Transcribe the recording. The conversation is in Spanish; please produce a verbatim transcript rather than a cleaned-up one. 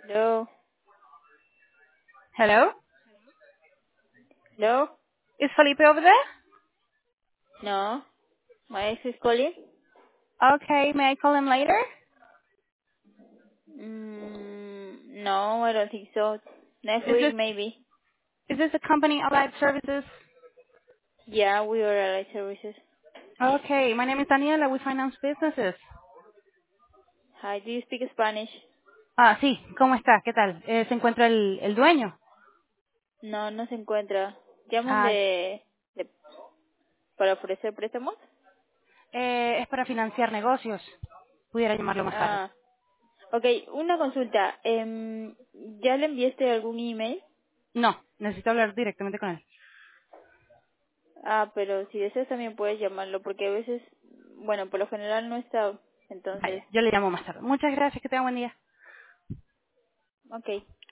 Hello? Hello? Hello? Is Felipe over there? No? My ex is calling? Okay, may I call him later? Mm, no, I don't think so. Next Is week, this maybe. is this a company Allied Services? Yeah, we are allied services. Okay, my name is Daniela. We finance businesses. Hi, do you speak Spanish? Ah, sí. ¿Cómo está? ¿Qué tal? Eh, ¿Se encuentra el, el dueño? No, no se encuentra. ¿Llaman Ah, de, de para ofrecer préstamos? eh, es para financiar negocios. Pudiera llamarlo más tarde. Ah, ok, una consulta. Em, ¿Ya le enviaste algún email? No, necesito hablar directamente con él. Ah, pero si deseas también puedes llamarlo, porque a veces, bueno, por lo general no está, entonces, Vale, yo le llamo más tarde. Muchas gracias. Que tenga buen día. ok.